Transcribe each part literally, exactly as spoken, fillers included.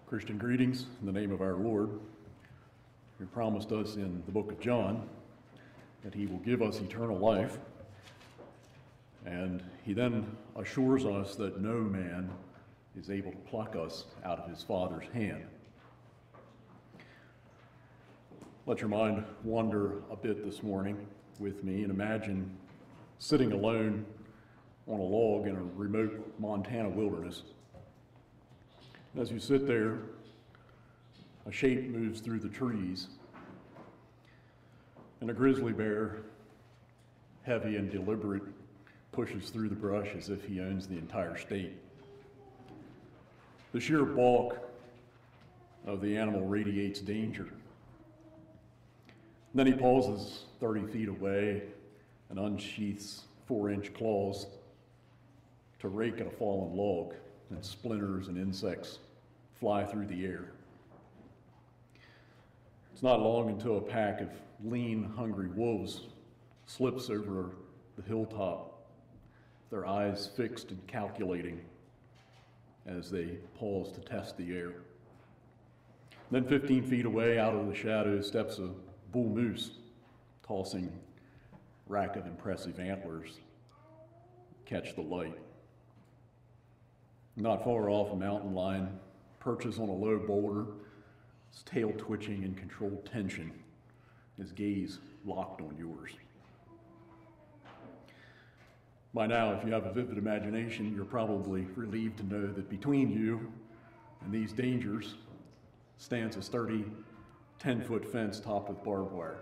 Christian greetings in the name of our Lord, who promised us in the book of John that he will give us eternal life. And he then assures us that no man is able to pluck us out of his Father's hand. Let your mind wander a bit this morning with me and imagine sitting alone on a log in a remote Montana wilderness. As you sit there, a shape moves through the trees, and a grizzly bear, heavy and deliberate, pushes through the brush as if he owns the entire state. The sheer bulk of the animal radiates danger. Then he pauses thirty feet away and unsheaths four-inch claws to rake at a fallen log, and splinters and insects fly through the air. It's not long until a pack of lean, hungry wolves slips over the hilltop, their eyes fixed and calculating as they pause to test the air. Then fifteen feet away, out of the shadows, steps a bull moose, tossing a rack of impressive antlers, catch the light. Not far off, a mountain lion perches on a low boulder, his tail twitching in controlled tension, his gaze locked on yours. By now, if you have a vivid imagination, you're probably relieved to know that between you and these dangers stands a sturdy ten-foot fence topped with barbed wire.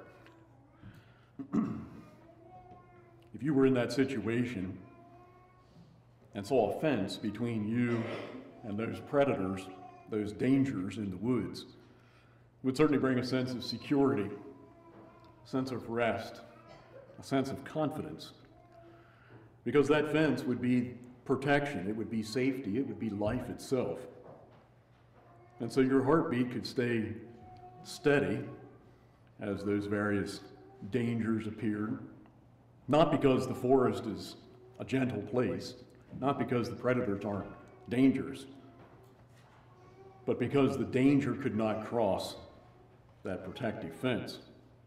If you were in that situation and saw a fence between you and those predators, those dangers in the woods, it would certainly bring a sense of security, a sense of rest, a sense of confidence, because that fence would be protection, it would be safety, it would be life itself. And so your heartbeat could stay steady as those various dangers appeared, not because the forest is a gentle place, not because the predators aren't dangerous, but because the danger could not cross that protective fence.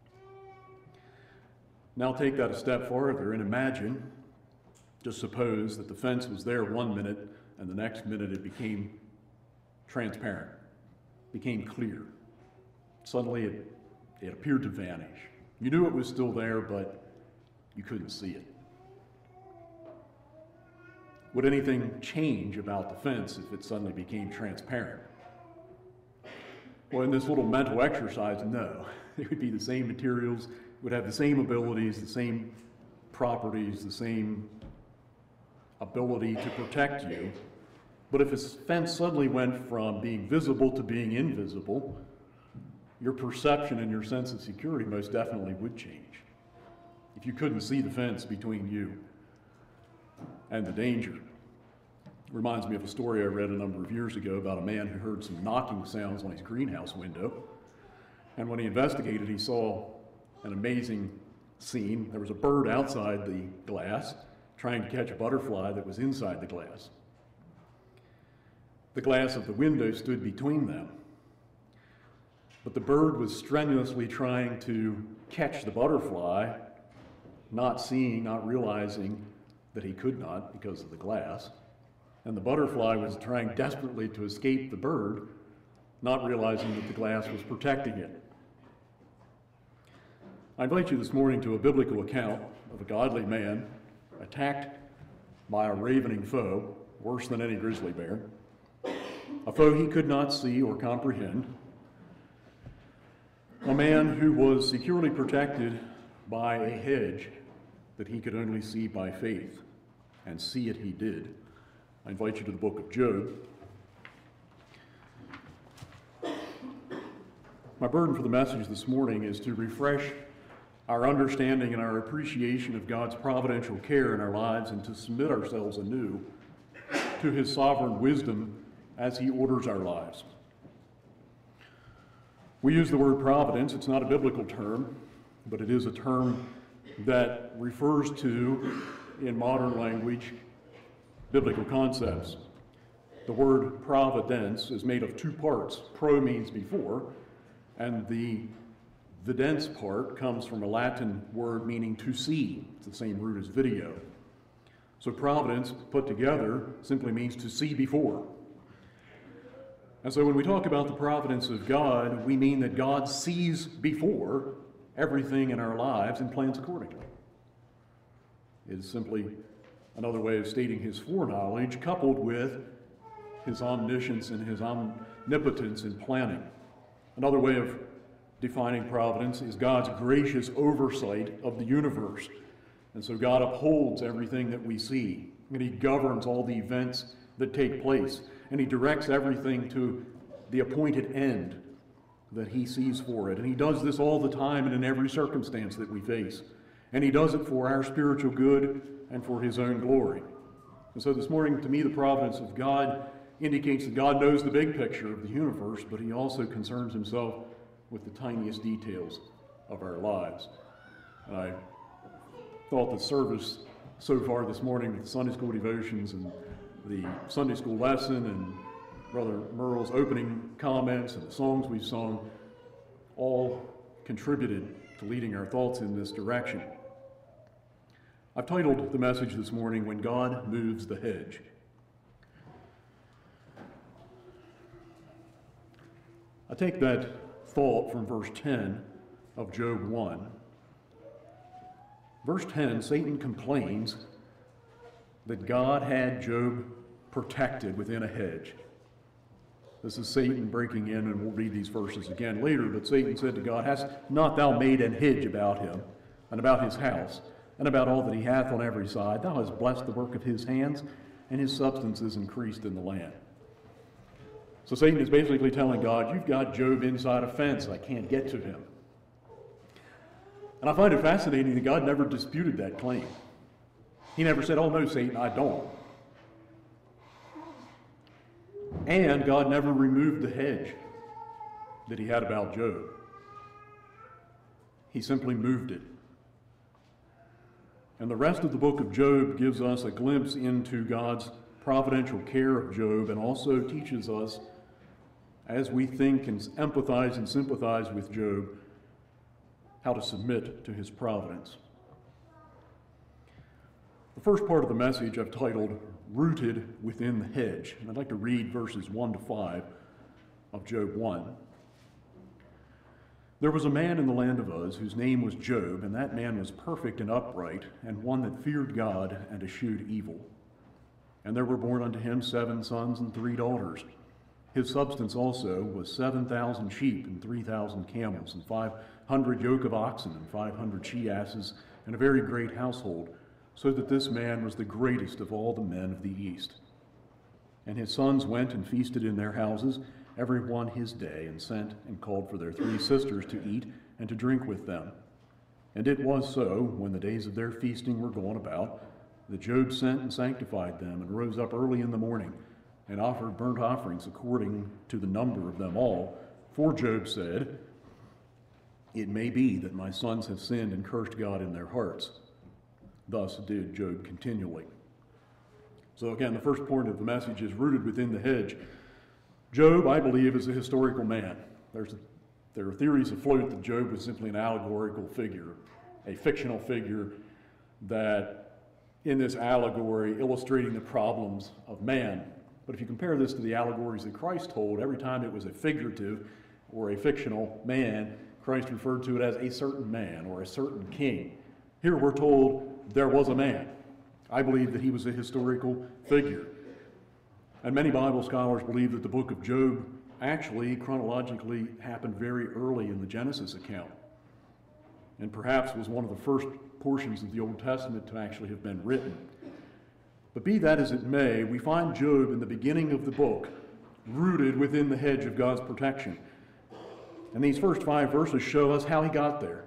Now take that a step farther and imagine, just suppose that the fence was there one minute and the next minute it became transparent, became clear. Suddenly it, it appeared to vanish. You knew it was still there, but you couldn't see it. Would anything change about the fence if it suddenly became transparent? Well, in this little mental exercise, no. It would be the same materials, it would have the same abilities, the same properties, the same ability to protect you. But if a fence suddenly went from being visible to being invisible, your perception and your sense of security most definitely would change. If you couldn't see the fence between you and the danger. It reminds me of a story I read a number of years ago about a man who heard some knocking sounds on his greenhouse window. And when he investigated, he saw an amazing scene. There was a bird outside the glass trying to catch a butterfly that was inside the glass. The glass of the window stood between them. But the bird was strenuously trying to catch the butterfly, not seeing, not realizing that he could not because of the glass. And the butterfly was trying desperately to escape the bird, not realizing that the glass was protecting it. I invite you this morning to a biblical account of a godly man attacked by a ravening foe, worse than any grizzly bear, a foe he could not see or comprehend, a man who was securely protected by a hedge that he could only see by faith, and see it he did. I invite you to the book of Job. My burden for the message this morning is to refresh our understanding and our appreciation of God's providential care in our lives and to submit ourselves anew to his sovereign wisdom as he orders our lives. We use the word providence. It's not a biblical term, but it is a term that refers to, in modern language, biblical concepts. The the word providence is made of two parts. Pro means before, and the vidence part comes from a Latin word meaning to see. It's the same root as video. So providence, put together, simply means to see before. And so when we talk about the providence of God, we mean that God sees before everything in our lives and plans accordingly. It is simply another way of stating his foreknowledge coupled with his omniscience and his omnipotence in planning. Another way of defining providence is God's gracious oversight of the universe. And so God upholds everything that we see, and he governs all the events that take place, and he directs everything to the appointed end that he sees for it. And he does this all the time and in every circumstance that we face. And he does it for our spiritual good and for his own glory. And so this morning, to me, the providence of God indicates that God knows the big picture of the universe, but he also concerns himself with the tiniest details of our lives. And I thought the service so far this morning with the Sunday school devotions and the Sunday school lesson and Brother Merle's opening comments and the songs we've sung all contributed to leading our thoughts in this direction. I've titled the message this morning, When God Moves the Hedge. I take that thought from verse ten of Job one. Verse ten, Satan complains that God had Job protected within a hedge. This is Satan breaking in, and we'll read these verses again later, but Satan said to God, Hast not thou made an hedge about him, and about his house, and about all that he hath on every side? Thou hast blessed the work of his hands, and his substance is increased in the land. So Satan is basically telling God, you've got Job inside a fence, I can't get to him. And I find it fascinating that God never disputed that claim. He never said, oh no, Satan, I don't. And God never removed the hedge that he had about Job. He simply moved it. And the rest of the book of Job gives us a glimpse into God's providential care of Job, and also teaches us, as we think and empathize and sympathize with Job, how to submit to his providence. The first part of the message I've titled, Rooted Within the Hedge. And I'd like to read verses one to five of Job one. There was a man in the land of Uz whose name was Job, and that man was perfect and upright, and one that feared God and eschewed evil. And there were born unto him seven sons and three daughters. His substance also was seven thousand sheep and three thousand camels, and five hundred yoke of oxen, and five hundred she-asses, and a very great household, so that this man was the greatest of all the men of the east. And his sons went and feasted in their houses, every one his day, and sent and called for their three sisters to eat and to drink with them. And it was so, when the days of their feasting were gone about, that Job sent and sanctified them, and rose up early in the morning, and offered burnt offerings according to the number of them all. For Job said, It may be that my sons have sinned and cursed God in their hearts. Thus did Job continually. So again, the first point of the message is rooted within the hedge. Job, I believe, is a historical man. There's a, there are theories afloat that Job was simply an allegorical figure, a fictional figure that, in this allegory, illustrating the problems of man. But if you compare this to the allegories that Christ told, every time it was a figurative or a fictional man, Christ referred to it as a certain man or a certain king. Here we're told there was a man. I believe that he was a historical figure. And many Bible scholars believe that the book of Job actually, chronologically, happened very early in the Genesis account, and perhaps was one of the first portions of the Old Testament to actually have been written. But be that as it may, we find Job in the beginning of the book rooted within the hedge of God's protection. And these first five verses show us how he got there.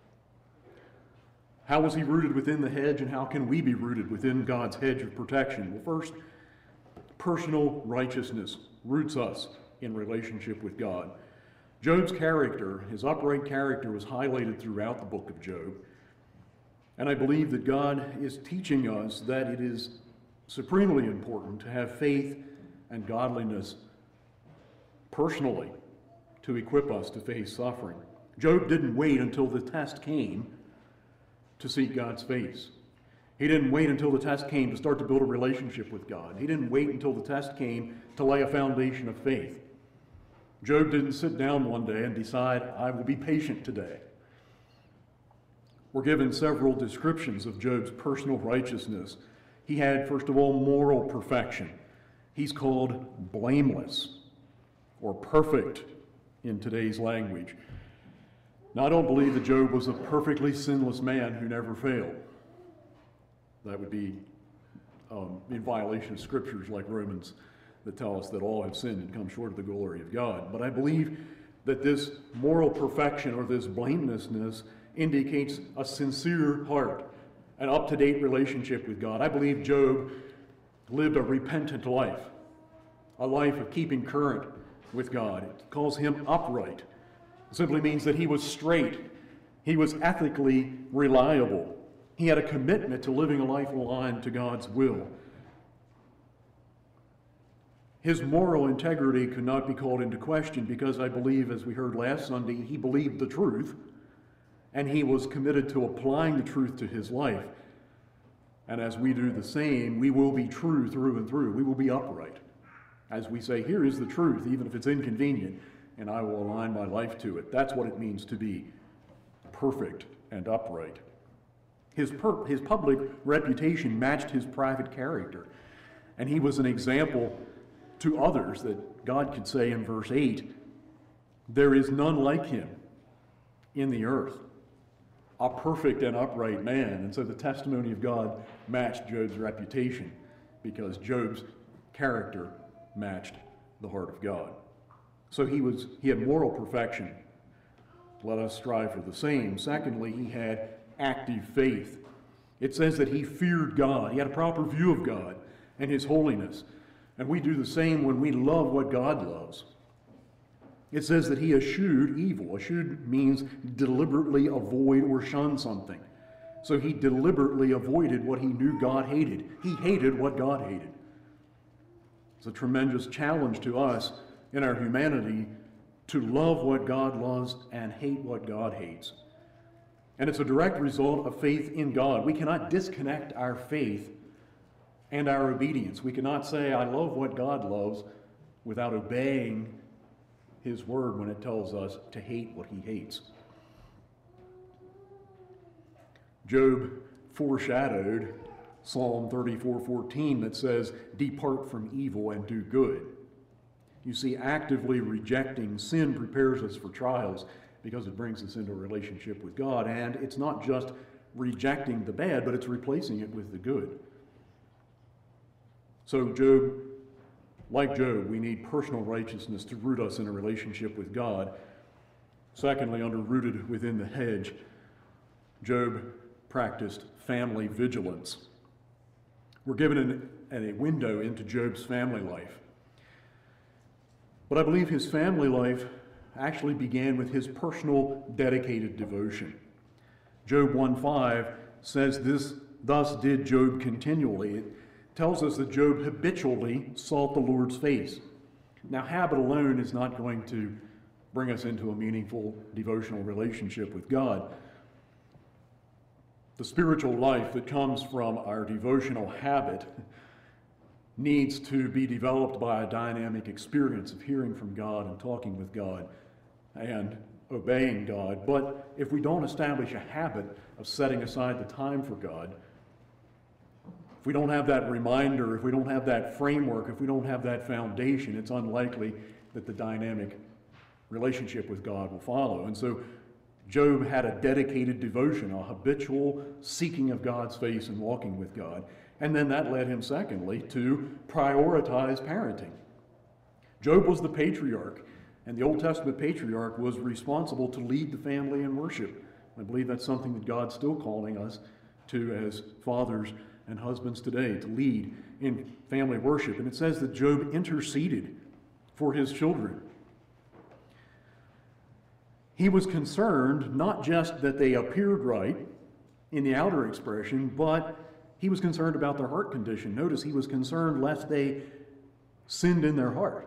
How was he rooted within the hedge, and how can we be rooted within God's hedge of protection? Well, first, personal righteousness roots us in relationship with God. Job's character, his upright character, was highlighted throughout the book of Job. And I believe that God is teaching us that it is supremely important to have faith and godliness personally to equip us to face suffering. Job didn't wait until the test came to seek God's face. He didn't wait until the test came to start to build a relationship with God. He didn't wait until the test came to lay a foundation of faith. Job didn't sit down one day and decide, I will be patient today. We're given several descriptions of Job's personal righteousness. He had, first of all, moral perfection. He's called blameless or perfect in today's language. Now, I don't believe that Job was a perfectly sinless man who never failed. That would be um, in violation of scriptures like Romans that tell us that all have sinned and come short of the glory of God. But I believe that this moral perfection or this blamelessness indicates a sincere heart, an up-to-date relationship with God. I believe Job lived a repentant life, a life of keeping current with God. It calls him upright. It simply means that he was straight. He was ethically reliable. He had a commitment to living a life aligned to God's will. His moral integrity could not be called into question because I believe, as we heard last Sunday, he believed the truth, and he was committed to applying the truth to his life. And as we do the same, we will be true through and through. We will be upright. As we say, here is the truth, even if it's inconvenient, and I will align my life to it. That's what it means to be perfect and upright. His, per- his public reputation matched his private character, and he was an example to others that God could say in verse eight, there is none like him in the earth, a perfect and upright man. And so the testimony of God matched Job's reputation because Job's character matched the heart of God. So he was he had moral perfection. Let us strive for the same. Secondly, he had active faith. It says that he feared God. He had a proper view of God and his holiness. And we do the same when we love what God loves. It says that he eschewed evil. Eschewed means deliberately avoid or shun something. So he deliberately avoided what he knew God hated. He hated what God hated. It's a tremendous challenge to us in our humanity to love what God loves and hate what God hates. And it's a direct result of faith in God. We cannot disconnect our faith and our obedience. We cannot say, I love what God loves, without obeying his word when it tells us to hate what he hates. Job foreshadowed Psalm thirty-four fourteen that says, depart from evil and do good. You see, actively rejecting sin prepares us for trials because it brings us into a relationship with God. And it's not just rejecting the bad, but it's replacing it with the good. So Job, like Job, we need personal righteousness to root us in a relationship with God. Secondly, under rooted within the hedge, Job practiced family vigilance. We're given an, an, a window into Job's family life. But I believe his family life actually began with his personal dedicated devotion. Job one five says this, thus did Job continually. It tells us that Job habitually sought the Lord's face. Now, habit alone is not going to bring us into a meaningful devotional relationship with God. The spiritual life that comes from our devotional habit needs to be developed by a dynamic experience of hearing from God and talking with God and obeying God. But if we don't establish a habit of setting aside the time for God, if we don't have that reminder, if we don't have that framework, if we don't have that foundation, it's unlikely that the dynamic relationship with God will follow. And so Job had a dedicated devotion, a habitual seeking of God's face and walking with God. And then that led him, secondly, to prioritize parenting. Job was the patriarch, and the Old Testament patriarch was responsible to lead the family in worship. I believe that's something that God's still calling us to as fathers and husbands today, to lead in family worship. And it says that Job interceded for his children. He was concerned not just that they appeared right in the outer expression, but he was concerned about their heart condition. Notice he was concerned lest they sinned in their heart.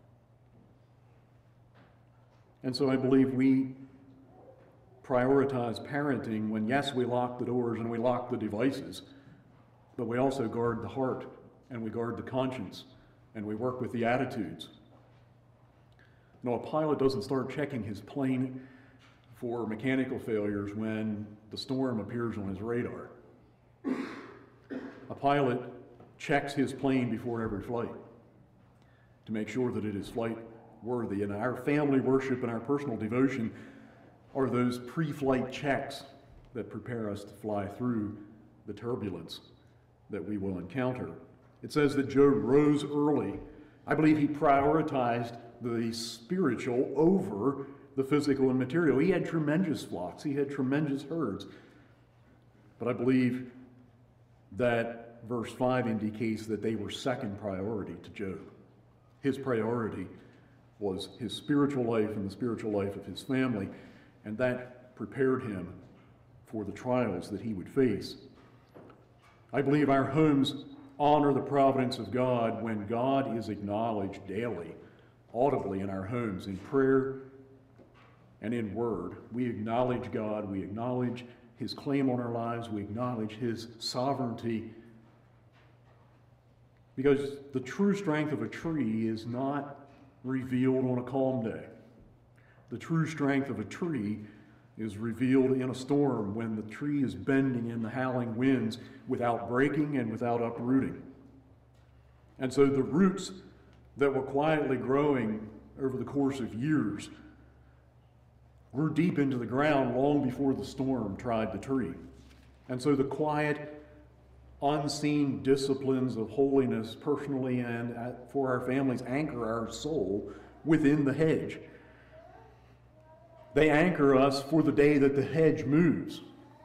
And so I believe we prioritize parenting when, yes, we lock the doors and we lock the devices, but we also guard the heart and we guard the conscience and we work with the attitudes. You know, a pilot doesn't start checking his plane for mechanical failures when the storm appears on his radar. A pilot checks his plane before every flight to make sure that it is flight worthy. And our family worship and our personal devotion are those pre-flight checks that prepare us to fly through the turbulence that we will encounter. It says that Job rose early. I believe he prioritized the spiritual over the physical and material. He had tremendous flocks. He had tremendous herds. But I believe that verse five indicates that they were second priority to Job. His priority was his spiritual life and the spiritual life of his family, and that prepared him for the trials that he would face. I believe our homes honor the providence of God when God is acknowledged daily, audibly in our homes, in prayer and in word. We acknowledge God, we acknowledge his claim on our lives, we acknowledge his sovereignty, because the true strength of a tree is not revealed on a calm day. The true strength of a tree is revealed in a storm when the tree is bending in the howling winds without breaking and without uprooting. And so the roots that were quietly growing over the course of years grew deep into the ground long before the storm tried the tree. And so the quiet, unseen disciplines of holiness personally and for our families anchor our soul within the hedge. They anchor us for the day that the hedge moves.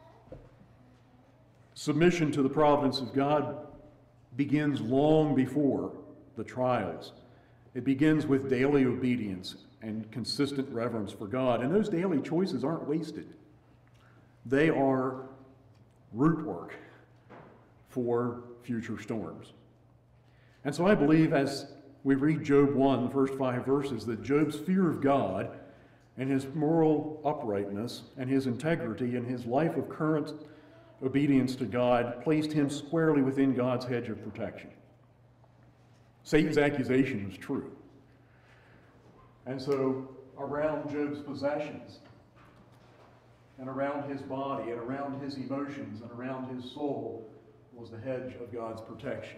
Submission to the providence of God begins long before the trials. It begins with daily obedience and consistent reverence for God. And those daily choices aren't wasted. They are root work for future storms. And so I believe as we read Job one, the first five verses, that Job's fear of God and his moral uprightness and his integrity and his life of current obedience to God placed him squarely within God's hedge of protection. Satan's accusation was true. And so around Job's possessions and around his body and around his emotions and around his soul was the hedge of God's protection.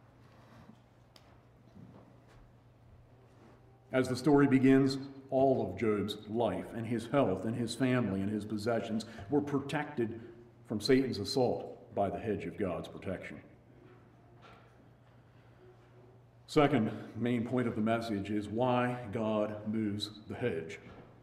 As the story begins, all of Job's life and his health and his family and his possessions were protected from Satan's assault by the hedge of God's protection. Second main point of the message is why God moves the hedge.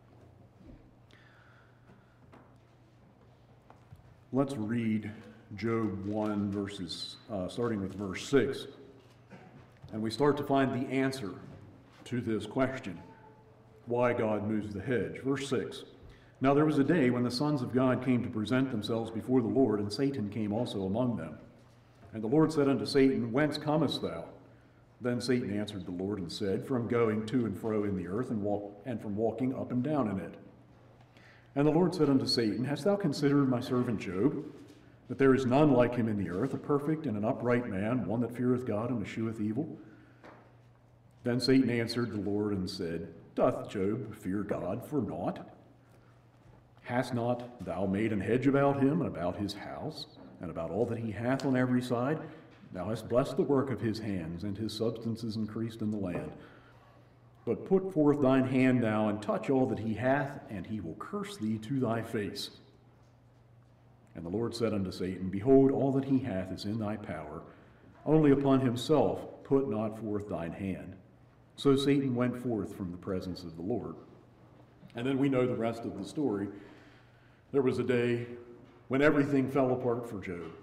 Let's read Job one, verses, uh, starting with verse six. And we start to find the answer to this question, why God moves the hedge. Verse six. Now there was a day when the sons of God came to present themselves before the Lord, and Satan came also among them. And the Lord said unto Satan, Whence comest thou? Then Satan answered the Lord and said, From going to and fro in the earth, and, walk, and from walking up and down in it. And the Lord said unto Satan, Hast thou considered my servant Job, that there is none like him in the earth, a perfect and an upright man, one that feareth God and escheweth evil? Then Satan answered the Lord and said, Doth Job fear God for naught? Hast not thou made an hedge about him, and about his house, and about all that he hath on every side? Thou hast blessed the work of his hands, and his substance is increased in the land. But put forth thine hand now, and touch all that he hath, and he will curse thee to thy face. And the Lord said unto Satan, Behold, all that he hath is in thy power. Only upon himself put not forth thine hand. So Satan went forth from the presence of the Lord. And then we know the rest of the story. There was a day when everything fell apart for Job.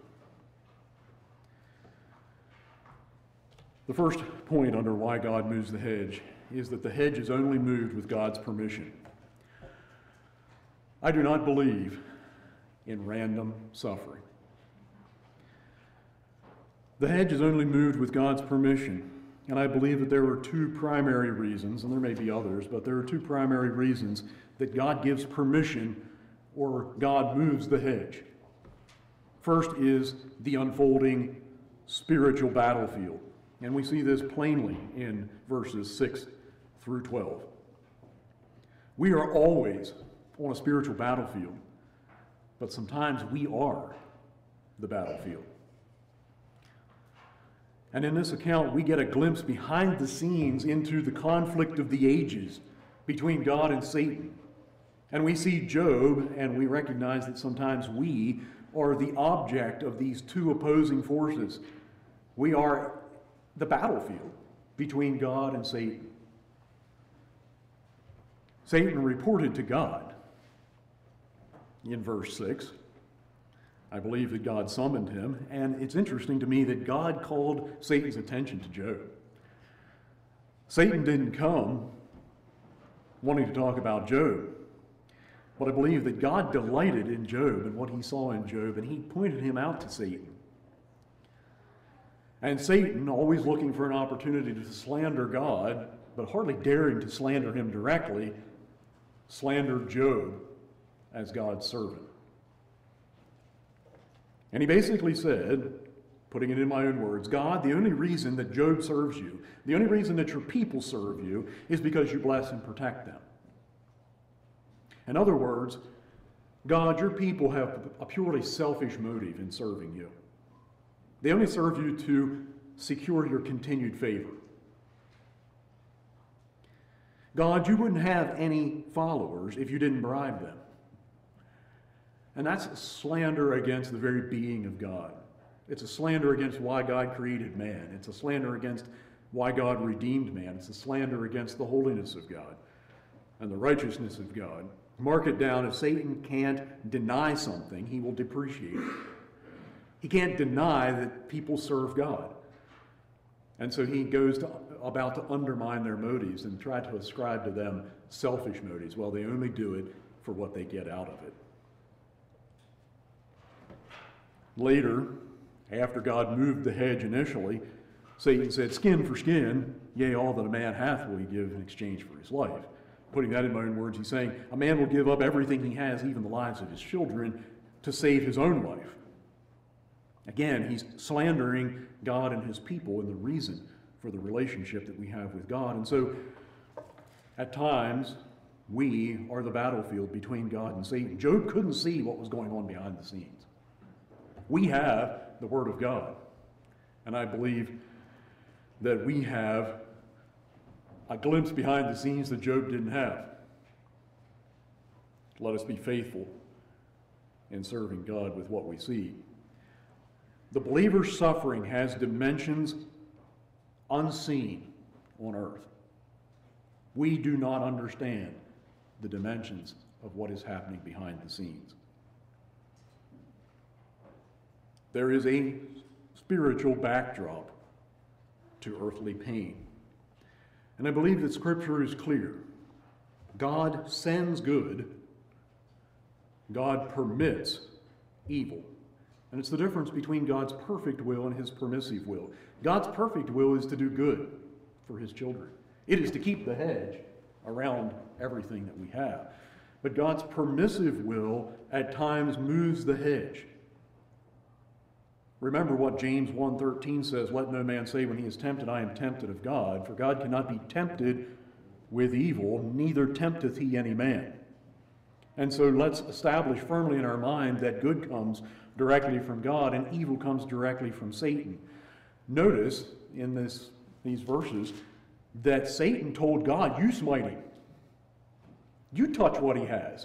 The first point under why God moves the hedge is that the hedge is only moved with God's permission. I do not believe in random suffering. The hedge is only moved with God's permission. And I believe that there are two primary reasons, and there may be others, but there are two primary reasons that God gives permission or God moves the hedge. First is the unfolding spiritual battlefield. And we see this plainly in verses six through twelve. We are always on a spiritual battlefield, but sometimes we are the battlefield. And in this account, we get a glimpse behind the scenes into the conflict of the ages between God and Satan. And we see Job, and we recognize that sometimes we are the object of these two opposing forces. We are the battlefield between God and Satan. Satan reported to God in verse six. I believe that God summoned him, and it's interesting to me that God called Satan's attention to Job. Satan didn't come wanting to talk about Job, but I believe that God delighted in Job and what he saw in Job, and he pointed him out to Satan. And Satan, always looking for an opportunity to slander God, but hardly daring to slander him directly, slandered Job as God's servant. And he basically said, putting it in my own words, God, the only reason that Job serves you, the only reason that your people serve you, is because you bless and protect them. In other words, God, your people have a purely selfish motive in serving you. They only serve you to secure your continued favor. God, you wouldn't have any followers if you didn't bribe them. And that's a slander against the very being of God. It's a slander against why God created man. It's a slander against why God redeemed man. It's a slander against the holiness of God and the righteousness of God. Mark it down, if Satan can't deny something, he will depreciate it. He can't deny that people serve God. And so he goes to, about to undermine their motives and try to ascribe to them selfish motives. Well, they only do it for what they get out of it. Later, after God moved the hedge initially, Satan said, skin for skin, yea, all that a man hath will he give in exchange for his life. Putting that in my own words, he's saying, a man will give up everything he has, even the lives of his children, to save his own life. Again, he's slandering God and his people and the reason for the relationship that we have with God. And so, at times, we are the battlefield between God and Satan. Job couldn't see what was going on behind the scenes. We have the Word of God. And I believe that we have a glimpse behind the scenes that Job didn't have. Let us be faithful in serving God with what we see. The believer's suffering has dimensions unseen on earth. We do not understand the dimensions of what is happening behind the scenes. There is a spiritual backdrop to earthly pain. And I believe that Scripture is clear. God sends good. God permits evil. And it's the difference between God's perfect will and his permissive will. God's perfect will is to do good for his children. It is to keep the hedge around everything that we have. But God's permissive will at times moves the hedge. Remember what James one thirteen says, let no man say when he is tempted, I am tempted of God. For God cannot be tempted with evil, neither tempteth he any man. And so let's establish firmly in our mind that good comes directly from God and evil comes directly from Satan. Notice in this, these verses that Satan told God, you smite him. You touch what he has.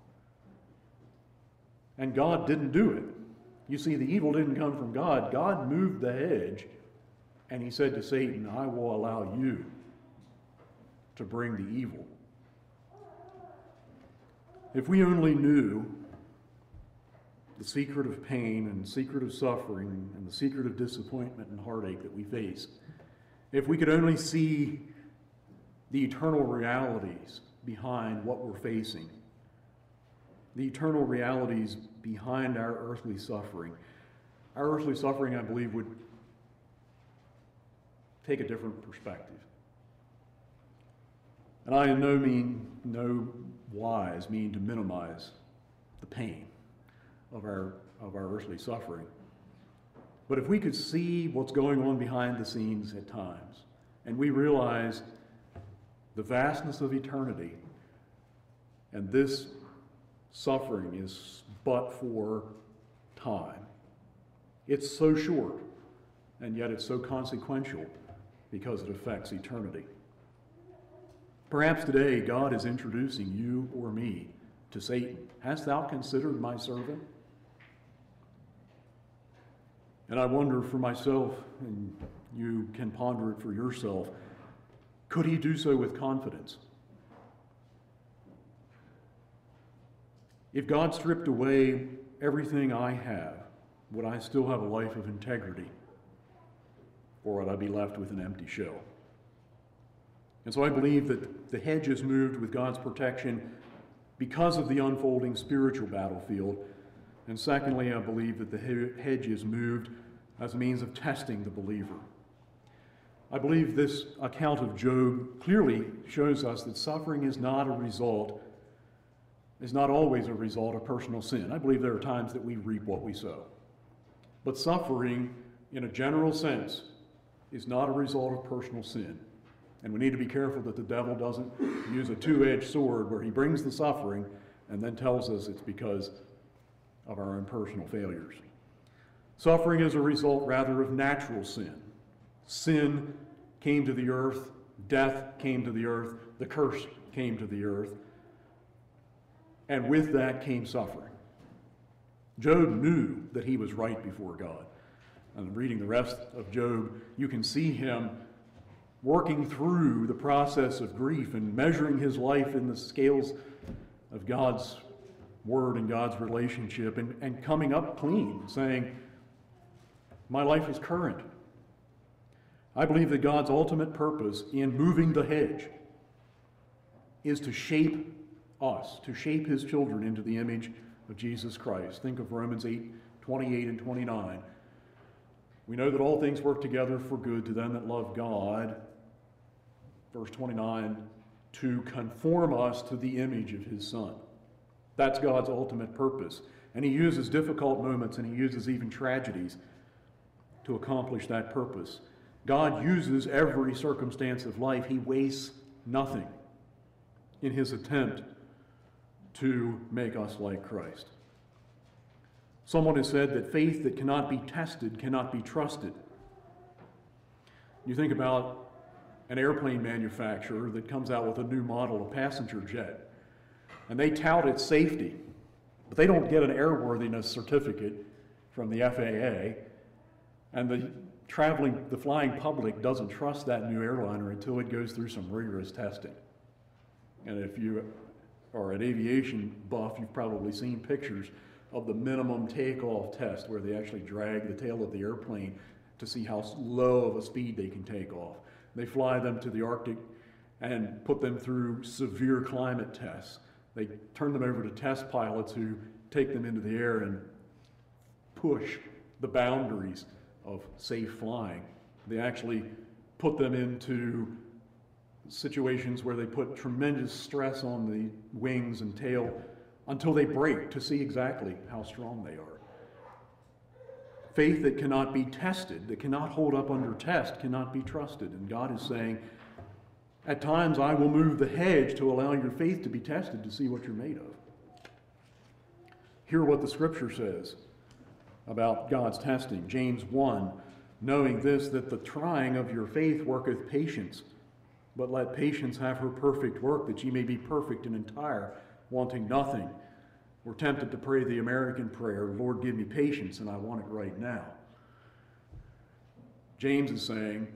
And God didn't do it. You see, the evil didn't come from God. God moved the hedge, and he said to Satan, I will allow you to bring the evil. If we only knew the secret of pain and the secret of suffering and the secret of disappointment and heartache that we face, if we could only see the eternal realities behind what we're facing, the eternal realities behind our earthly suffering, our earthly suffering, I believe, would take a different perspective. And I in no mean, no wise mean to minimize the pain of our, of our earthly suffering. But if we could see what's going on behind the scenes at times, and we realize the vastness of eternity, and this suffering is but for time. It's so short, and yet it's so consequential because it affects eternity. Perhaps today God is introducing you or me to Satan. Hast thou considered my servant? And I wonder for myself, and you can ponder it for yourself, could he do so with confidence? If God stripped away everything I have, would I still have a life of integrity? Or would I be left with an empty shell? And so I believe that the hedge is moved with God's protection because of the unfolding spiritual battlefield. And secondly, I believe that the hedge is moved as a means of testing the believer. I believe this account of Job clearly shows us that suffering is not a result, is not always a result of personal sin. I believe there are times that we reap what we sow. But suffering, in a general sense, is not a result of personal sin. And we need to be careful that the devil doesn't use a two-edged sword where he brings the suffering and then tells us it's because of our own personal failures. Suffering is a result rather of natural sin. Sin came to the earth, death came to the earth, the curse came to the earth, and with that came suffering. Job knew that he was right before God. And reading the rest of Job, you can see him working through the process of grief and measuring his life in the scales of God's word and God's relationship and, and coming up clean, saying, my life is current. I believe that God's ultimate purpose in moving the hedge is to shape us, to shape his children into the image of Jesus Christ. Think of Romans eight, twenty-eight and twenty-nine. We know that all things work together for good to them that love God. Verse twenty-nine, to conform us to the image of his Son. That's God's ultimate purpose. And he uses difficult moments and he uses even tragedies to accomplish that purpose. God uses every circumstance of life. He wastes nothing in his attempt to make us like Christ. Someone has said that faith that cannot be tested cannot be trusted. You think about an airplane manufacturer that comes out with a new model of passenger jet, and they tout its safety, but they don't get an airworthiness certificate from the F A A, and the traveling, the flying public doesn't trust that new airliner until it goes through some rigorous testing. And if you are an aviation buff, you've probably seen pictures of the minimum takeoff test where they actually drag the tail of the airplane to see how low of a speed they can take off. They fly them to the Arctic and put them through severe climate tests. They turn them over to test pilots who take them into the air and push the boundaries of safe flying. They actually put them into situations where they put tremendous stress on the wings and tail until they break to see exactly how strong they are. Faith that cannot be tested, that cannot hold up under test, cannot be trusted. And God is saying, at times I will move the hedge to allow your faith to be tested to see what you're made of. Hear what the scripture says about God's testing. James one, knowing this, that the trying of your faith worketh patience, but let patience have her perfect work, that ye may be perfect and entire, wanting nothing. We're tempted to pray the American prayer, Lord, give me patience, and I want it right now. James is saying,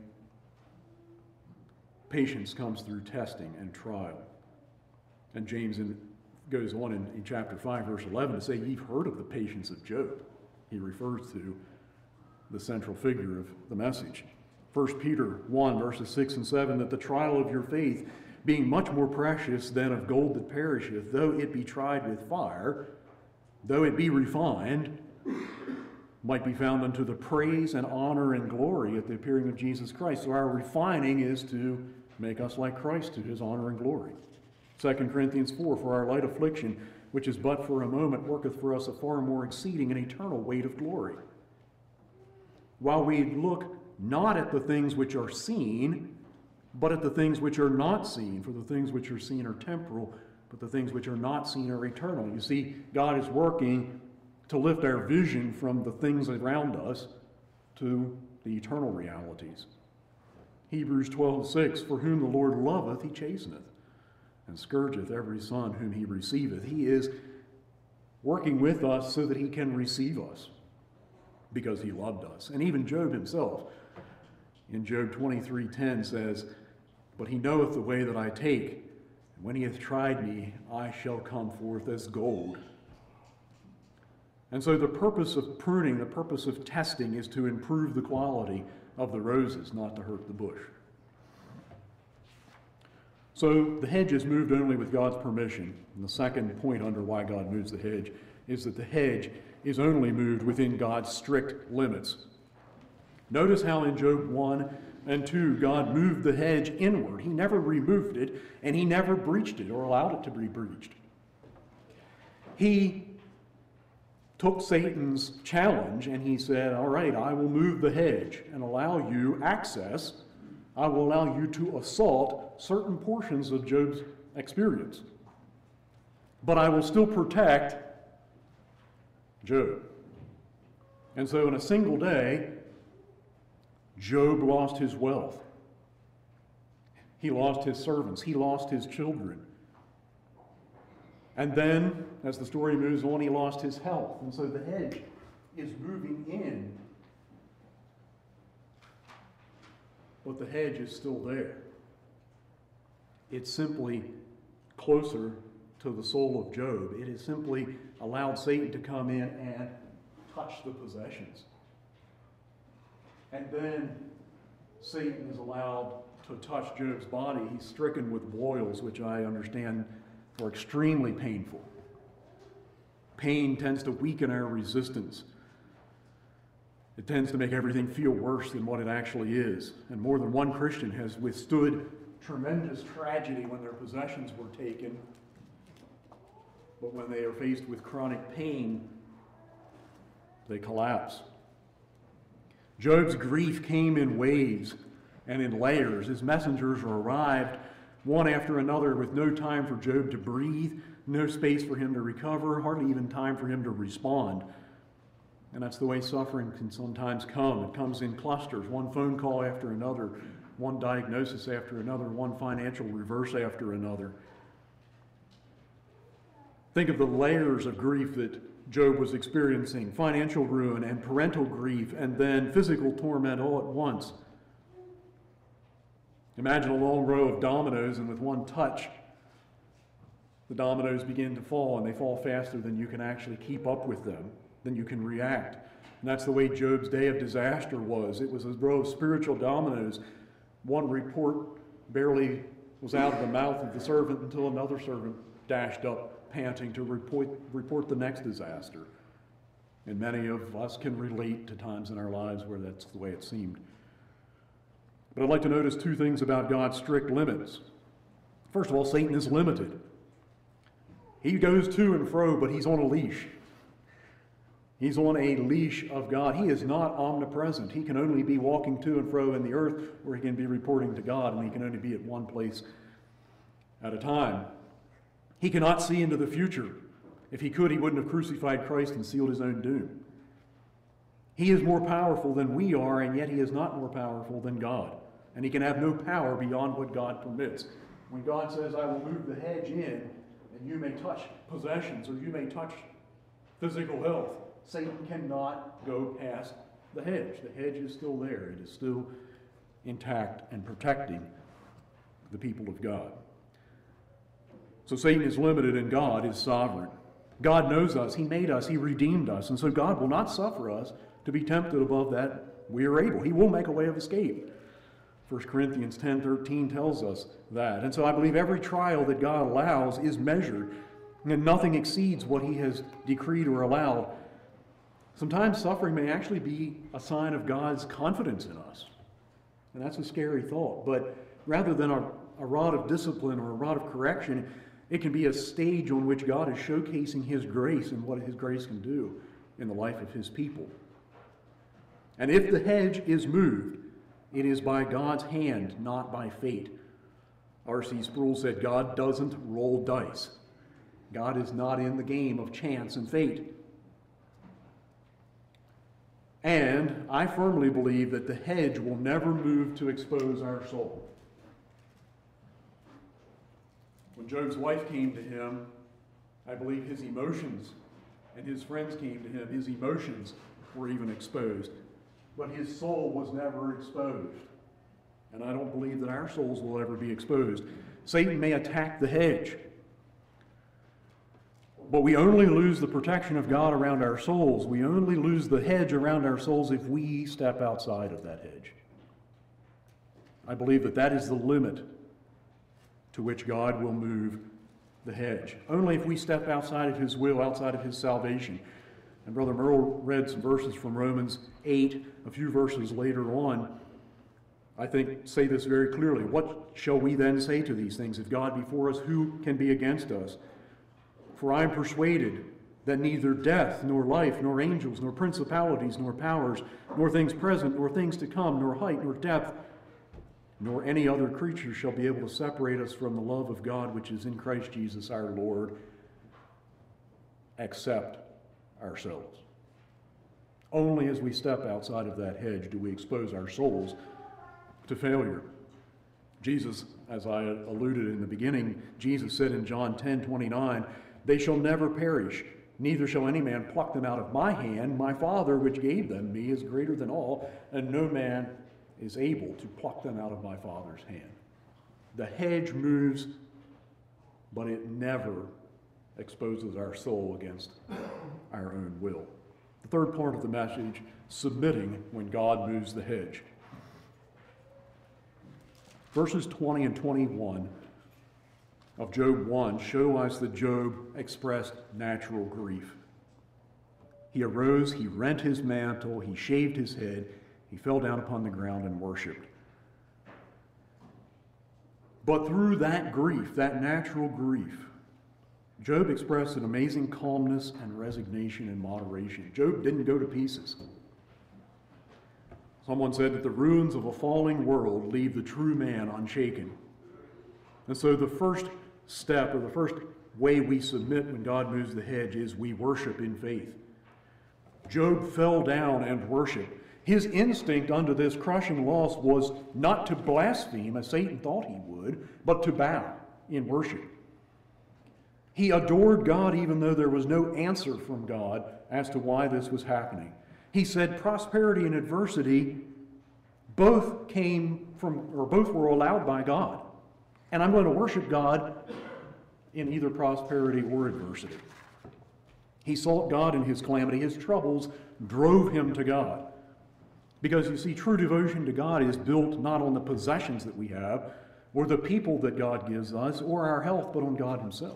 patience comes through testing and trial. And James in, goes on in, in chapter five, verse eleven, to say, you've heard of the patience of Job. He refers to the central figure of the message. First Peter one, verses six and seven, that the trial of your faith, being much more precious than of gold that perisheth, though it be tried with fire, though it be refined, might be found unto the praise and honor and glory at the appearing of Jesus Christ. So our refining is to make us like Christ to his honor and glory. Second Corinthians four, for our light affliction, which is but for a moment, worketh for us a far more exceeding and eternal weight of glory. While we look not at the things which are seen, but at the things which are not seen. For the things which are seen are temporal, but the things which are not seen are eternal. You see, God is working to lift our vision from the things around us to the eternal realities. Hebrews twelve six, for whom the Lord loveth, he chasteneth, and scourgeth every son whom he receiveth. He is working with us so that he can receive us, because he loved us. And even Job himself, in Job twenty-three ten says, but he knoweth the way that I take, and when he hath tried me, I shall come forth as gold. And so the purpose of pruning, the purpose of testing, is to improve the quality of the roses, not to hurt the bush. So the hedge is moved only with God's permission. And the second point under why God moves the hedge is that the hedge is only moved within God's strict limits. Notice how in Job one and two, God moved the hedge inward. He never removed it, and he never breached it or allowed it to be breached. He took Satan's challenge and he said, all right, I will move the hedge and allow you access. I will allow you to assault certain portions of Job's experience. But I will still protect Job. And so in a single day, Job lost his wealth. He lost his servants. He lost his children. And then, as the story moves on, he lost his health. And so the hedge is moving in. But the hedge is still there. It's simply closer to the soul of Job. It has simply allowed Satan to come in and touch the possessions. And then Satan is allowed to touch Job's body. He's stricken with boils, which I understand are extremely painful. Pain tends to weaken our resistance. It tends to make everything feel worse than what it actually is. And more than one Christian has withstood tremendous tragedy when their possessions were taken. But when they are faced with chronic pain, they collapse. Job's grief came in waves and in layers. His messengers arrived one after another with no time for Job to breathe, no space for him to recover, hardly even time for him to respond. And that's the way suffering can sometimes come. It comes in clusters, one phone call after another, one diagnosis after another, one financial reverse after another. Think of the layers of grief that Job was experiencing: financial ruin and parental grief, and then physical torment all at once. Imagine a long row of dominoes, and with one touch, the dominoes begin to fall, and they fall faster than you can actually keep up with them, than you can react. And that's the way Job's day of disaster was. It was a row of spiritual dominoes. One report barely was out of the mouth of the servant until another servant dashed up panting to report, report the next disaster. And many of us can relate to times in our lives where that's the way it seemed. But I'd like to notice two things about God's strict limits. First of all, Satan is limited. He goes to and fro, but he's on a leash. He's on a leash of God. He is not omnipresent. He can only be walking to and fro in the earth, or he can be reporting to God, and he can only be at one place at a time. He cannot see into the future. If he could, he wouldn't have crucified Christ and sealed his own doom. He is more powerful than we are, and yet he is not more powerful than God. And he can have no power beyond what God permits. When God says, I will move the hedge in, and you may touch possessions, or you may touch physical health, Satan cannot go past the hedge. The hedge is still there. It is still intact and protecting the people of God. So Satan is limited and God is sovereign. God knows us. He made us. He redeemed us. And so God will not suffer us to be tempted above that we are able. He will make a way of escape. First Corinthians ten thirteen tells us that. And so I believe every trial that God allows is measured, and nothing exceeds what he has decreed or allowed. Sometimes suffering may actually be a sign of God's confidence in us. And that's a scary thought. But rather than a, a rod of discipline or a rod of correction, it can be a stage on which God is showcasing his grace and what his grace can do in the life of his people. And if the hedge is moved, it is by God's hand, not by fate. R C Sproul said, God doesn't roll dice. God is not in the game of chance and fate. And I firmly believe that the hedge will never move to expose our soul. When Job's wife came to him, I believe his emotions, and his friends came to him, his emotions were even exposed. But his soul was never exposed. And I don't believe that our souls will ever be exposed. Satan may attack the hedge, but we only lose the protection of God around our souls. We only lose the hedge around our souls if we step outside of that hedge. I believe that that is the limit to which God will move the hedge. Only if we step outside of his will, outside of his salvation. And Brother Merle read some verses from Romans eight, a few verses later on, I think say this very clearly. What shall we then say to these things? If God be for us, who can be against us? For I am persuaded that neither death, nor life, nor angels, nor principalities, nor powers, nor things present, nor things to come, nor height, nor depth, nor any other creature shall be able to separate us from the love of God which is in Christ Jesus our Lord, except ourselves. Only as we step outside of that hedge do we expose our souls to failure. Jesus, as I alluded in the beginning, Jesus said in John ten twenty-nine, they shall never perish, neither shall any man pluck them out of my hand. My Father, which gave them me, is greater than all, and no man is able to pluck them out of my Father's hand. The hedge moves, but it never exposes our soul against our own will. The third part of the message, submitting when God moves the hedge. Verses twenty and twenty-one of Job one show us that Job expressed natural grief. He arose, he rent his mantle, he shaved his head, he fell down upon the ground and worshiped. But through that grief, that natural grief, Job expressed an amazing calmness and resignation and moderation. Job didn't go to pieces. Someone said that the ruins of a falling world leave the true man unshaken. And so the first step, or the first way we submit when God moves the hedge, is we worship in faith. Job fell down and worshiped. His instinct under this crushing loss was not to blaspheme, as Satan thought he would, but to bow in worship. He adored God even though there was no answer from God as to why this was happening. He said prosperity and adversity both came from, or both were allowed by God. And I'm going to worship God in either prosperity or adversity. He sought God in his calamity. His troubles drove him to God. Because you see, true devotion to God is built not on the possessions that we have, or the people that God gives us, or our health, but on God himself.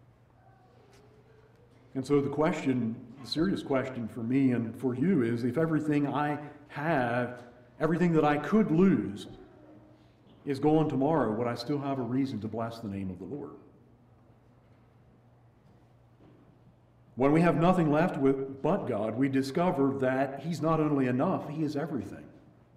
And so the question, the serious question for me and for you is, if everything I have, everything that I could lose, is gone tomorrow, would I still have a reason to bless the name of the Lord? When we have nothing left with but God, we discover that he's not only enough, he is everything.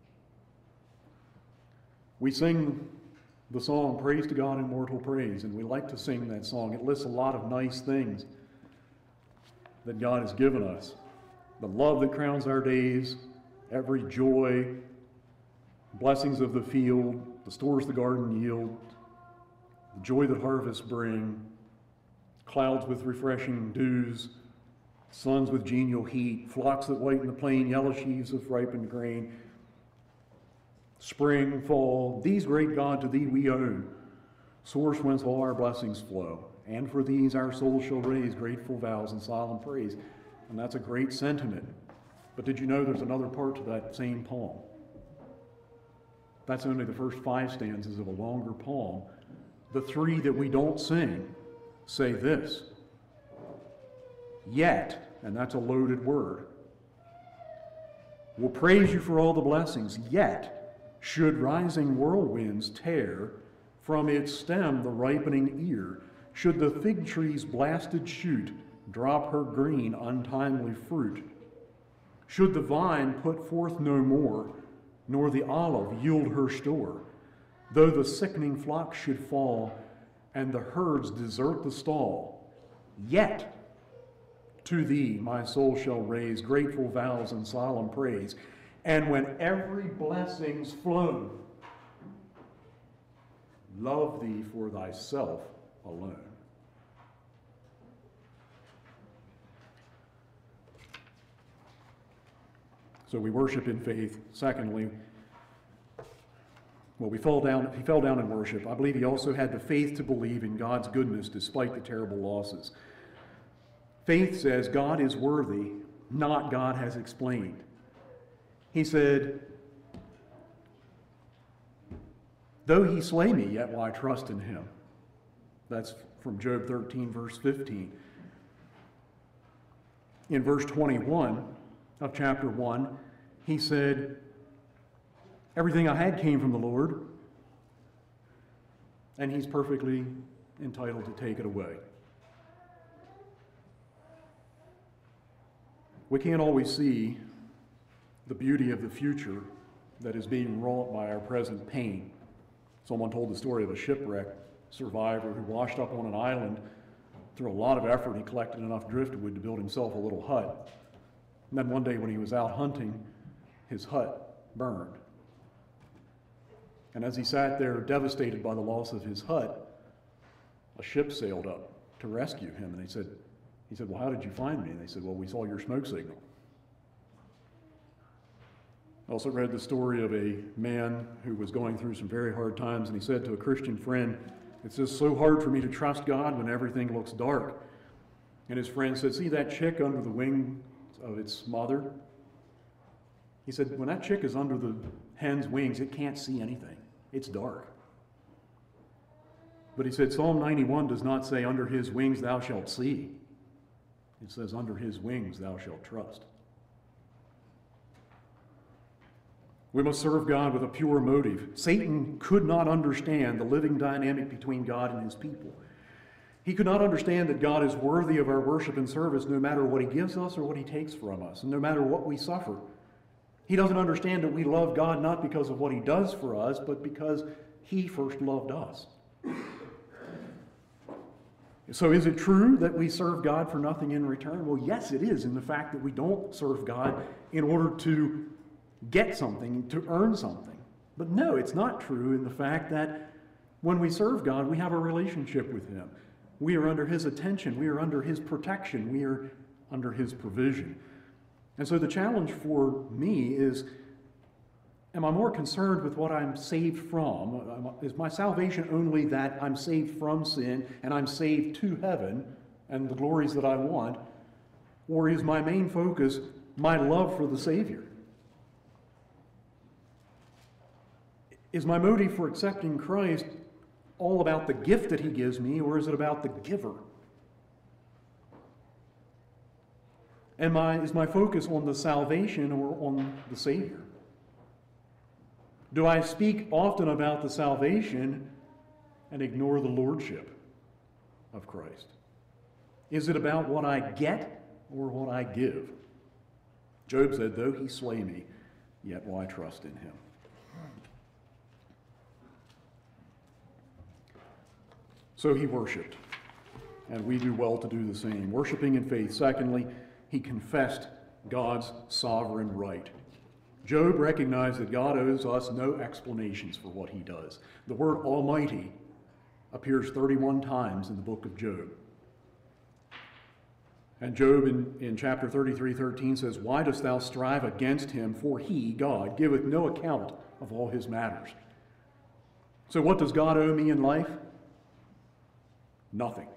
We sing the song, Praise to God, Immortal Praise, and we like to sing that song. It lists a lot of nice things that God has given us. The love that crowns our days, every joy, blessings of the field, the stores the garden yield, the joy that harvests bring, clouds with refreshing dews, suns with genial heat, flocks that whiten the plain, yellow sheaves of ripened grain, spring, fall, these great God to thee we own, source whence all our blessings flow. And for these our souls shall raise grateful vows and solemn praise. And that's a great sentiment. But did you know there's another part to that same poem? That's only the first five stanzas of a longer poem. The three that we don't sing say this. Yet, and that's a loaded word, will praise you for all the blessings. Yet, should rising whirlwinds tear from its stem the ripening ear, should the fig tree's blasted shoot drop her green, untimely fruit, should the vine put forth no more, nor the olive yield her store, though the sickening flock should fall, and the herds desert the stall, yet to thee my soul shall raise grateful vows and solemn praise, and when every blessing's flown, love thee for thyself alone. So we worship in faith. Secondly, well, we fell down, he fell down in worship. I believe he also had the faith to believe in God's goodness despite the terrible losses. Faith says God is worthy, not God has explained. He said, though he slay me, yet will I trust in him. That's from Job thirteen, verse fifteen. In verse twenty-one of chapter one, he said, everything I had came from the Lord, and he's perfectly entitled to take it away. We can't always see the beauty of the future that is being wrought by our present pain. Someone told the story of a shipwreck survivor who washed up on an island. Through a lot of effort, he collected enough driftwood to build himself a little hut. And then one day when he was out hunting, his hut burned. And as he sat there devastated by the loss of his hut, a ship sailed up to rescue him. And they said, he said, well, how did you find me? And they said, well, we saw your smoke signal. I also read the story of a man who was going through some very hard times, and he said to a Christian friend, it's just so hard for me to trust God when everything looks dark. And his friend said, see that chick under the wing of its mother? He said, when that chick is under the hen's wings, it can't see anything. It's dark. But he said, Psalm ninety-one does not say, under his wings thou shalt see. It says, under his wings thou shalt trust. We must serve God with a pure motive. Satan could not understand the living dynamic between God and his people. He could not understand that God is worthy of our worship and service no matter what he gives us or what he takes from us, and no matter what we suffer. He doesn't understand that we love God not because of what he does for us, but because he first loved us. So is it true that we serve God for nothing in return? Well, yes, it is, in the fact that we don't serve God in order to get something, to earn something. But no, it's not true in the fact that when we serve God, we have a relationship with him. We are under his attention. We are under his protection. We are under his provision. And so the challenge for me is, am I more concerned with what I'm saved from? Is my salvation only that I'm saved from sin and I'm saved to heaven and the glories that I want? Or is my main focus my love for the Savior? Is my motive for accepting Christ all about the gift that he gives me, or is it about the giver? Am I, is my focus on the salvation or on the Savior? Do I speak often about the salvation and ignore the lordship of Christ? Is it about what I get or what I give? Job said, though he slay me, yet will I trust in him. So he worshiped, and we do well to do the same. Worshiping in faith. Secondly, he confessed God's sovereign right. Job recognized that God owes us no explanations for what he does. The word Almighty appears thirty-one times in the book of Job. And Job in, in chapter thirty-three thirteen says, why dost thou strive against him? For he, God, giveth no account of all his matters. So what does God owe me in life? Nothing.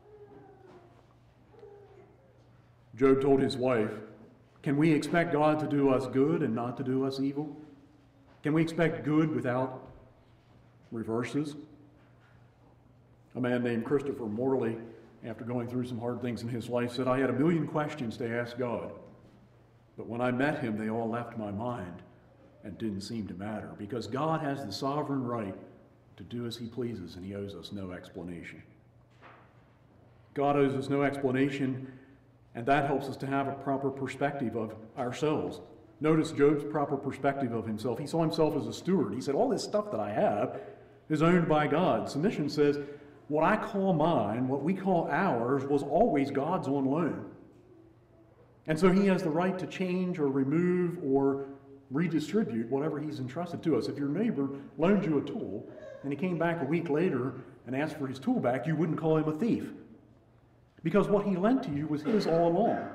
Job told his wife, can we expect God to do us good and not to do us evil? Can we expect good without reverses? A man named Christopher Morley, after going through some hard things in his life, said, I had a million questions to ask God. But when I met him, they all left my mind and didn't seem to matter, because God has the sovereign right to do as he pleases, and he owes us no explanation. God owes us no explanation, and that helps us to have a proper perspective of ourselves. Notice Job's proper perspective of himself. He saw himself as a steward. He said, all this stuff that I have is owned by God. Submission says, what I call mine, what we call ours, was always God's on loan. And so he has the right to change or remove or redistribute whatever he's entrusted to us. If your neighbor loaned you a tool and he came back a week later and asked for his tool back, you wouldn't call him a thief, because what he lent to you was his all along.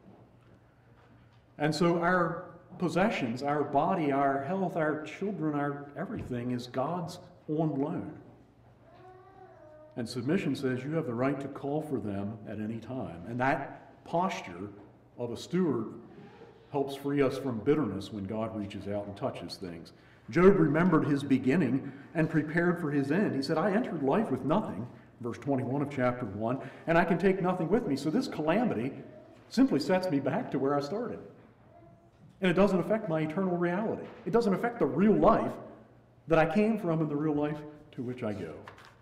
And so our possessions, our body, our health, our children, our everything is God's on loan. And submission says you have the right to call for them at any time. And that posture of a steward helps free us from bitterness when God reaches out and touches things. Job remembered his beginning and prepared for his end. He said, I entered life with nothing, verse twenty-one of chapter one, and I can take nothing with me. So this calamity simply sets me back to where I started. And it doesn't affect my eternal reality. It doesn't affect the real life that I came from and the real life to which I go.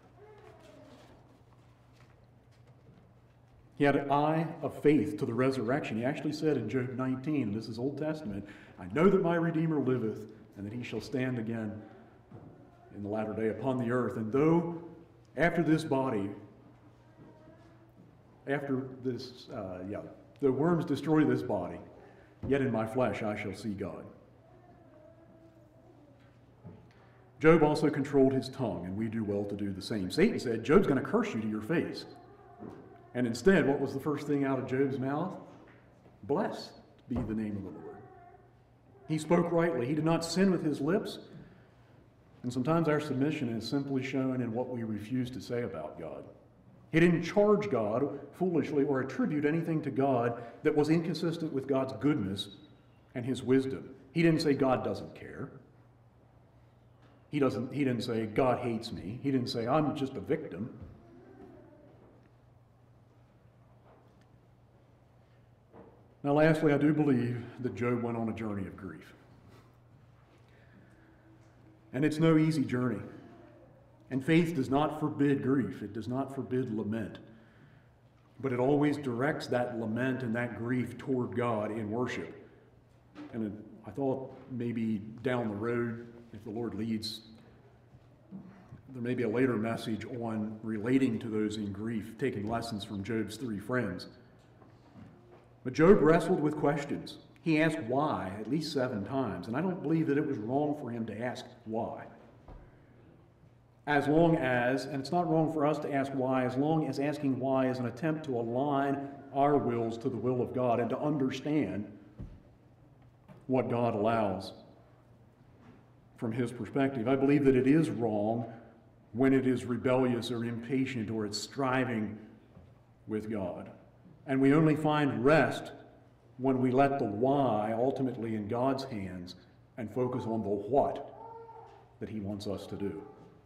He had an eye of faith to the resurrection. He actually said in Job nineteen, and this is Old Testament, I know that my Redeemer liveth, and that he shall stand again in the latter day upon the earth. And though after this body, after this, uh, yeah, the worms destroy this body, yet in my flesh I shall see God. Job also controlled his tongue, and we do well to do the same. Satan said, Job's going to curse you to your face. And instead, what was the first thing out of Job's mouth? Blessed be the name of the Lord. He spoke rightly. He did not sin with his lips. And sometimes our submission is simply shown in what we refuse to say about God. He didn't charge God foolishly or attribute anything to God that was inconsistent with God's goodness and his wisdom. He didn't say God doesn't care. He doesn't, he didn't say God hates me. He didn't say I'm just a victim. Now, lastly, I do believe that Job went on a journey of grief. And it's no easy journey. And faith does not forbid grief. It does not forbid lament. But it always directs that lament and that grief toward God in worship. And it, I thought maybe down the road, if the Lord leads, there may be a later message on relating to those in grief, taking lessons from Job's three friends. But Job wrestled with questions. He asked why at least seven times, and I don't believe that it was wrong for him to ask why. As long as, and it's not wrong for us to ask why, as long as asking why is an attempt to align our wills to the will of God and to understand what God allows from his perspective. I believe that it is wrong when it is rebellious or impatient or it's striving with God. And we only find rest when we let the why ultimately in God's hands and focus on the what that he wants us to do.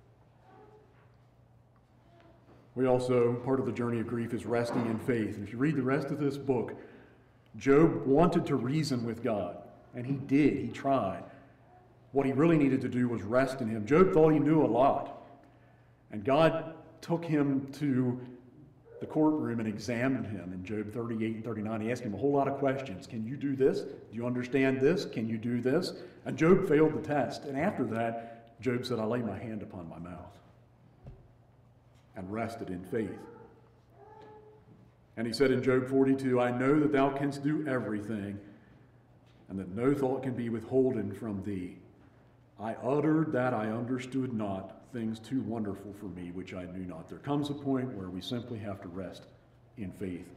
We also, part of the journey of grief is resting in faith. And if you read the rest of this book, Job wanted to reason with God, and he did. He tried. What he really needed to do was rest in him. Job thought he knew a lot, and God took him to the courtroom and examined him in Job thirty-eight and thirty-nine. He asked him a whole lot of questions. Can you do this? Do you understand this? Can you do this? And Job failed the test. And after that, Job said, I lay my hand upon my mouth and rested in faith. And he said in Job forty-two, I know that thou canst do everything, and that no thought can be withholden from thee. I uttered that I understood not, things too wonderful for me, which I knew not. There comes a point where we simply have to rest in faith.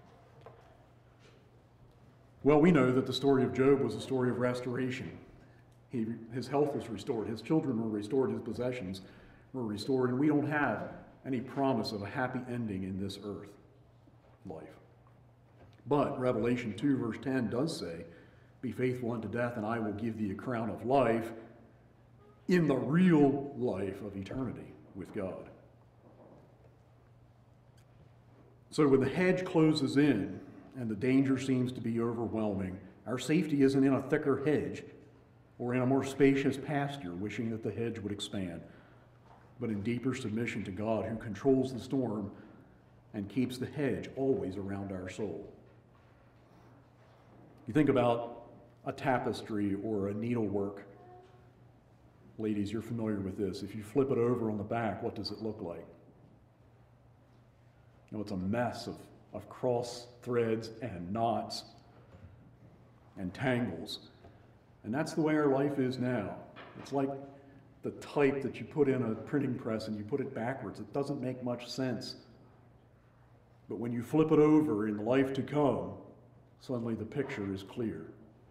Well, we know that the story of Job was a story of restoration. He, his health was restored, his children were restored, his possessions were restored, and we don't have any promise of a happy ending in this earth life. But Revelation two verse ten does say, be faithful unto death, and I will give thee a crown of life in the real life of eternity with God. So when the hedge closes in and the danger seems to be overwhelming, Our safety isn't in a thicker hedge or in a more spacious pasture wishing that the hedge would expand, but in deeper submission to God who controls the storm and keeps the hedge always around our soul. You think about a tapestry or a needlework. Ladies, you're familiar with this. If you flip it over on the back, what does it look like? You know, it's a mess of, of cross threads and knots and tangles. And that's the way our life is now. It's like the type that you put in a printing press and you put it backwards. It doesn't make much sense. But when you flip it over in the life to come, suddenly the picture is clear.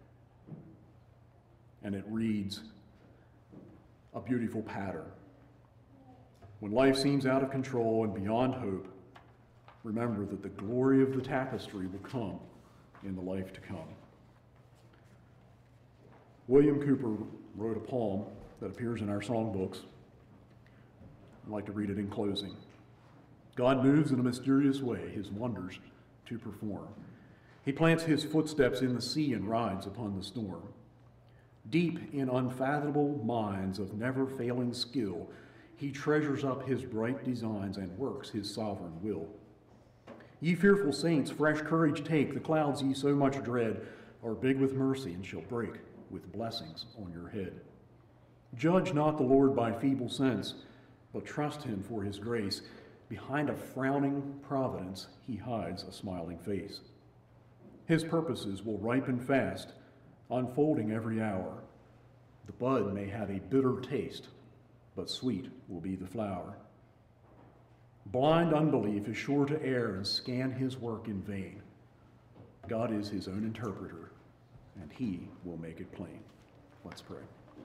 And it reads a beautiful pattern. When life seems out of control and beyond hope, remember that the glory of the tapestry will come in the life to come. William Cooper wrote a poem that appears in our songbooks. I'd like to read it in closing. God moves in a mysterious way his wonders to perform. He plants his footsteps in the sea and rides upon the storm. Deep in unfathomable minds of never-failing skill, he treasures up his bright designs and works his sovereign will. Ye fearful saints, fresh courage take, the clouds ye so much dread are big with mercy and shall break with blessings on your head. Judge not the Lord by feeble sense, but trust him for his grace. Behind a frowning providence, he hides a smiling face. His purposes will ripen fast, unfolding every hour. The bud may have a bitter taste, but sweet will be the flower. Blind unbelief is sure to err and scan his work in vain. God is his own interpreter, and he will make it plain. Let's pray.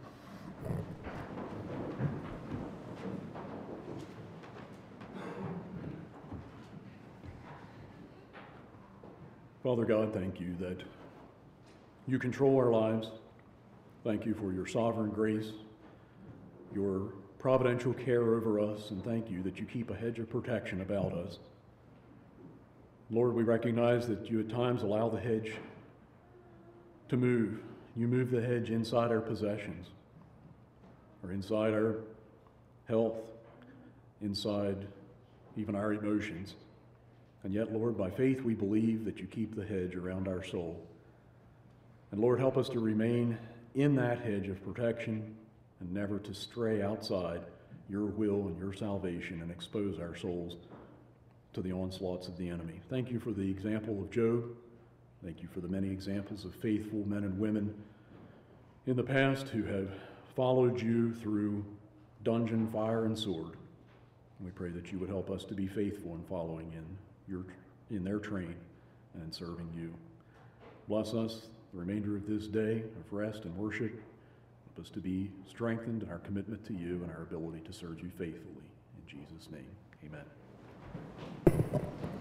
Father God, thank you that you control our lives. Thank you for your sovereign grace, your providential care over us, and thank you that you keep a hedge of protection about us. Lord, we recognize that you at times allow the hedge to move. You move the hedge inside our possessions, or inside our health, inside even our emotions. And yet, Lord, by faith we believe that you keep the hedge around our soul. And Lord, help us to remain in that hedge of protection and never to stray outside your will and your salvation and expose our souls to the onslaughts of the enemy. Thank you for the example of Job. Thank you for the many examples of faithful men and women in the past who have followed you through dungeon, fire, and sword. And we pray that you would help us to be faithful in following in your in their train and in serving you. Bless us the remainder of this day of rest and worship. Help us to be strengthened in our commitment to you and our ability to serve you faithfully. In Jesus' name, amen.